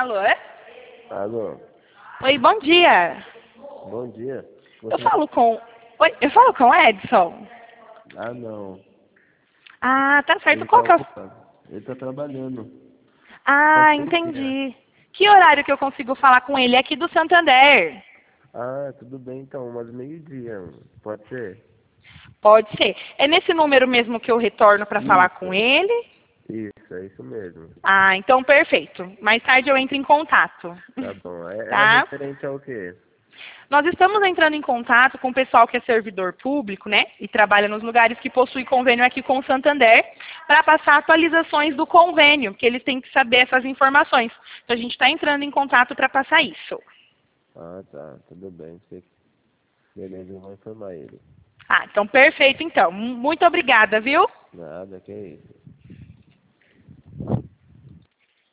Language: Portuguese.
Alô? Alô, Oi, bom dia. bom dia. Eu falo com... Oi, eu falo com o Edson? Ah, não. Ah, tá certo. Ele tá Qual que é o... ocupado. Ele tá trabalhando. Ah, Pode ser o quê? entendi. Que horário que eu consigo falar com ele? É aqui do Santander. Ah, tudo bem então, umas meio-dia. Pode ser? Pode ser. É nesse número mesmo que eu retorno para falar com Isso, ele? é isso mesmo. Ah, então perfeito. Mais tarde eu entro em contato. Tá bom. É Tá? referente ao quê? Nós estamos entrando em contato com o pessoal que é servidor público, né? E trabalha nos lugares que possui convênio aqui com o Santander, para passar atualizações do convênio, que eles têm que saber essas informações. Então a gente está entrando em contato para passar isso. Ah, tá, tudo bem. Beleza, eu vou informar ele. Ah, então perfeito então. Muito obrigada, viu? Nada, que é isso.